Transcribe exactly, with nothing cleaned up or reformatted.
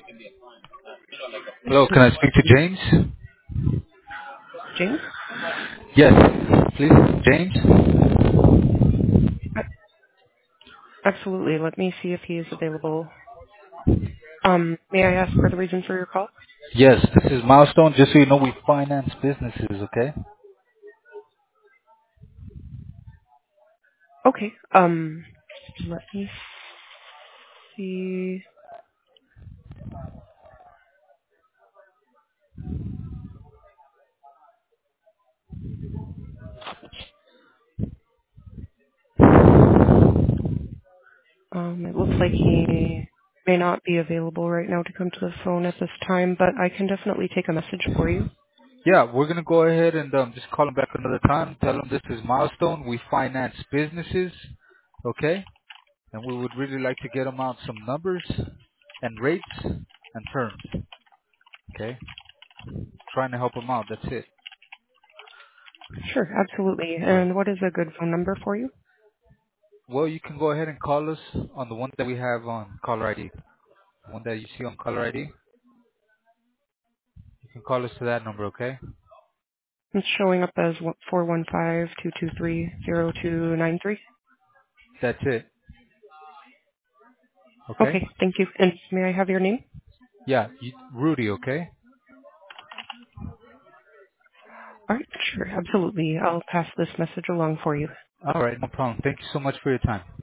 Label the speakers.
Speaker 1: This
Speaker 2: Hello,
Speaker 1: is
Speaker 2: can I speak to James?
Speaker 1: James.
Speaker 2: Yes, please, James.
Speaker 1: Uh, Absolutely. Let me see if he is available. Um, may I ask for the reason for your call?
Speaker 2: Yes, this is Milestone. Just so you know, we finance businesses, okay?
Speaker 1: Okay. Um, let me see. Um, it looks like he may not be available right now to come to the phone at this time, but I can definitely take a message for you.
Speaker 2: Yeah, we're gonna go ahead and um, just call him back another time. Tell him this is Milestone. We finance businesses, okay? And we would really like to get him out some numbers and rates and terms, okay? Trying to help him out. That's it.
Speaker 1: Sure, absolutely.
Speaker 2: All right.
Speaker 1: And what is a good phone number for you?
Speaker 2: Well, you can go ahead and call us on the one that we have on caller I D. The one that you see on caller I D. You can call us to that number, okay?
Speaker 1: It's showing up as four one five, two two three, zero two nine three.
Speaker 2: That's it. Okay?
Speaker 1: Okay, thank you. And may I have your name?
Speaker 2: Yeah, you, Rudy, okay?
Speaker 1: All right, sure, absolutely. I'll pass this message along for you.
Speaker 2: All right, no problem. Thank you so much for your time.